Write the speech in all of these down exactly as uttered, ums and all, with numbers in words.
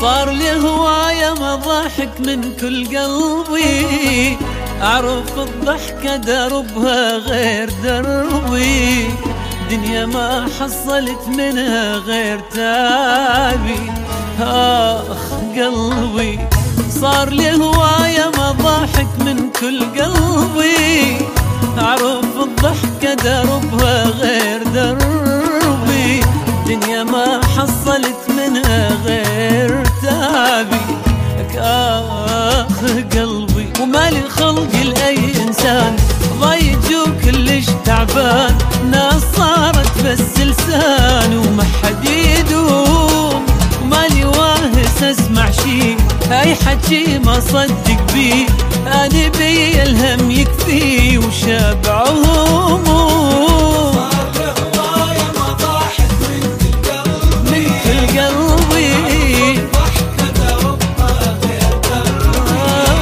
صار لي هواية مضاحك من كل قلبي، أعرف الضحكة دربها غير دربي، دنيا ما حصلت منها غير تعبي. آخ قلبي صار لي هواية مضاحك من كل قلبي، أعرف الضحكة دربها غير دربي، دنيا ما حصلت منها غير تعبي. آخ قلبي ومالي خلق لأي إنسان ضايج وكلش تعبان، ناس صارت بس لسان وما حد يدوم، ومالي واهس اسمع شي اي حكي ما صدق بيه، انا بي الهم يكفي وشابع هموم. صار له هواية مضاحك من كل قلبي، من كل قلبي، ضحكة دربها غير دربي،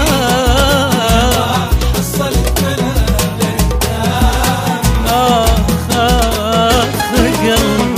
حصلت منها غير تعبي. آخ آخ قلبي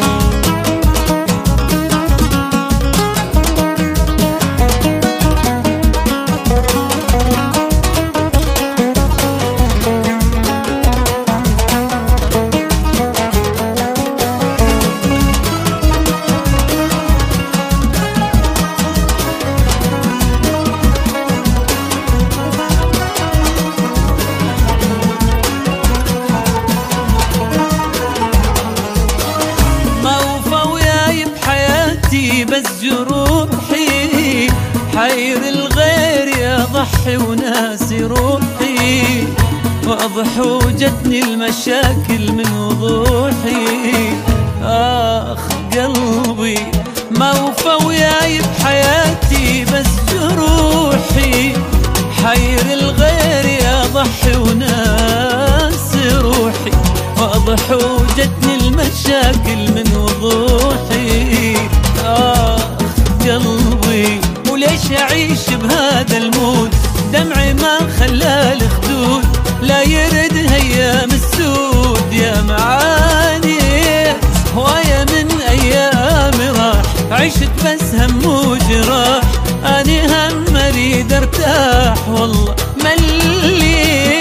بس جروحي حير الغير يا ضحي وناسي روحي، واضح وجتني المشاكل من وضوحي. آخ قلبي ما وفى وياي بحياتي بس جروحي، حير الغير يا ضحي وناسي روحي، واضح وجتني المشاكل من وضوحي. آخ قلبي وليش أعيش بهذا المود، دمعي ما خلى الخدود لا يرد هيام السود. يا معاني هواية من أيامي راح، عشت بس هم وجراح، أني هم أريد أرتاح والله مليت.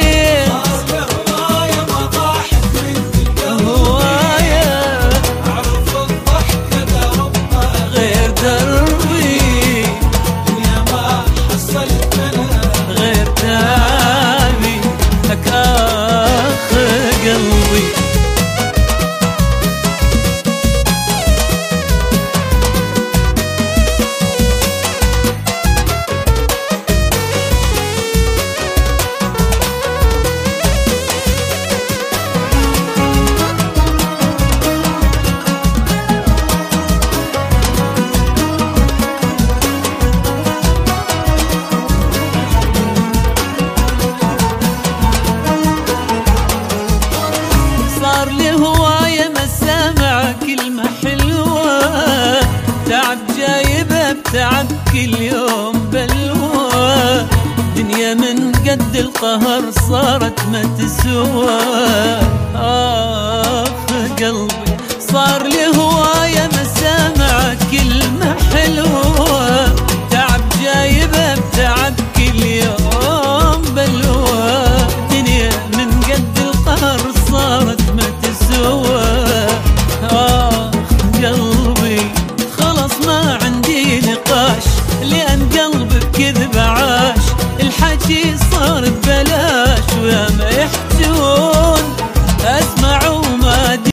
صار لي هواية مسامع كلمة حلوة، تعب جايبه بتعب كل يوم بلوى، دنيا من قد القهر صارت ما تسوى. آخ قلبي